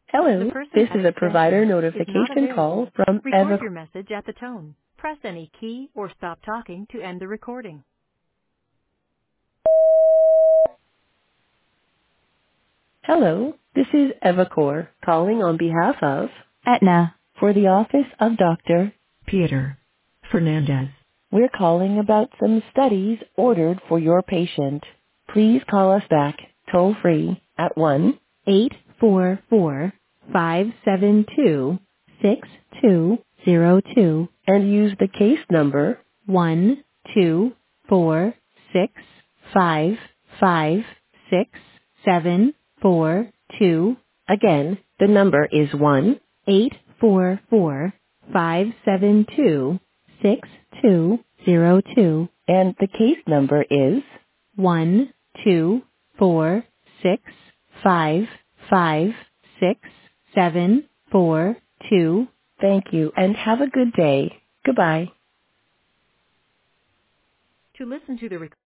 The Hello, person this at is a provider extension is not notification call available. from Record Eva. your message at the tone. Press any key or stop talking to end the recording. Hello, this is Evacor calling on behalf of Aetna for the office of Dr. Peter Fernandez. We're calling about some studies ordered for your patient. Please call us back toll free at 1-844-572-6202 and use the case number 12465567442. Again, the number is 1-844-572-6202 and the case number is 12465567442. Thank you and have a good day. Goodbye. To listen to the recording,